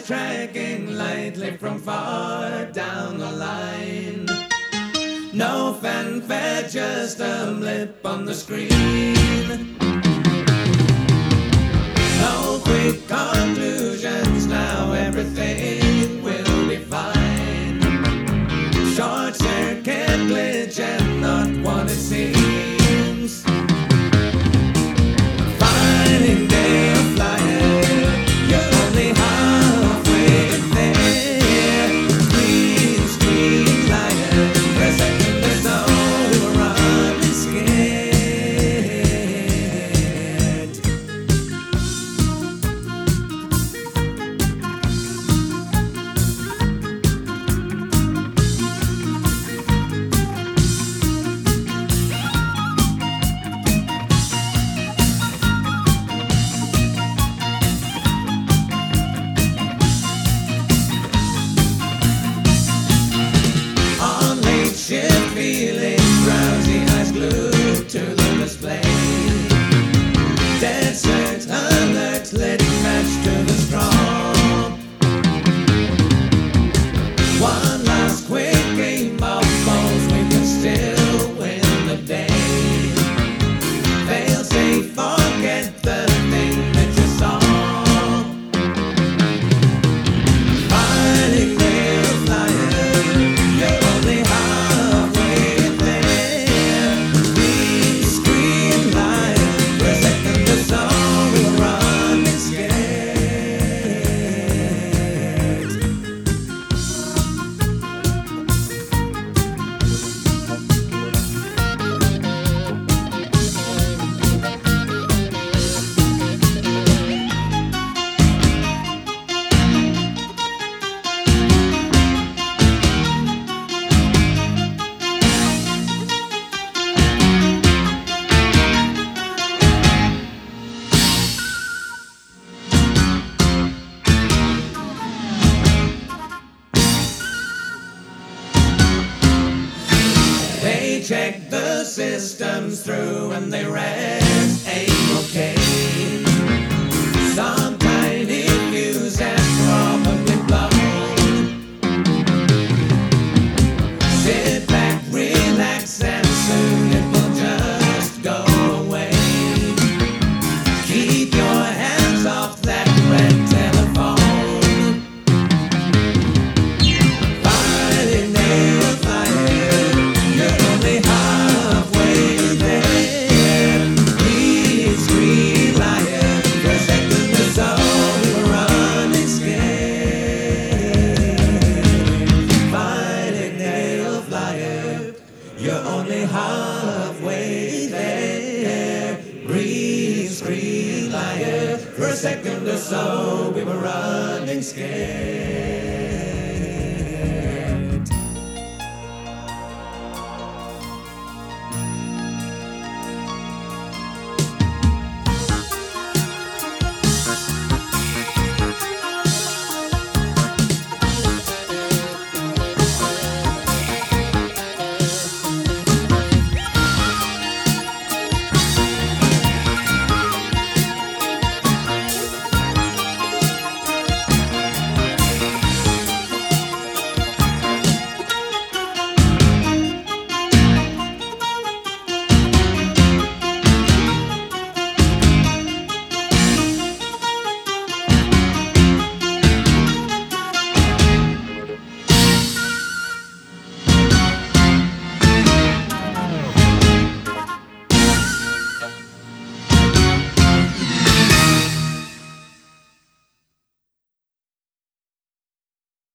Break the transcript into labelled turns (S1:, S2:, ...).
S1: tracking lightly from far down the line. No fanfare, just a blip on the screen. No quick conclusions, now everything will be fine. Short circuit glitch and not what it seems. Finding day of flying, you're only halfway there. Green screen lighting, for a second or so we were running scared. Shift feeling drowsy, eyes glued to the display. Dead set alert, lit match to the straw. One last quick game of balls, we can still win the day. Fail safe, forget the thing that you saw. Finding their flying, you're only they check the systems through and they rest ain't okay. Some tiny fuse has probably blown. Sit back, relax, and soon it will just go away. Keep your hands off that red telephone. Fighting their fire, you're only halfway there. Please scream liar, for a second or so we were running scared. Fighting nail flyer, you're only halfway there. Breathe, scream liar, for a second or so we were running scared.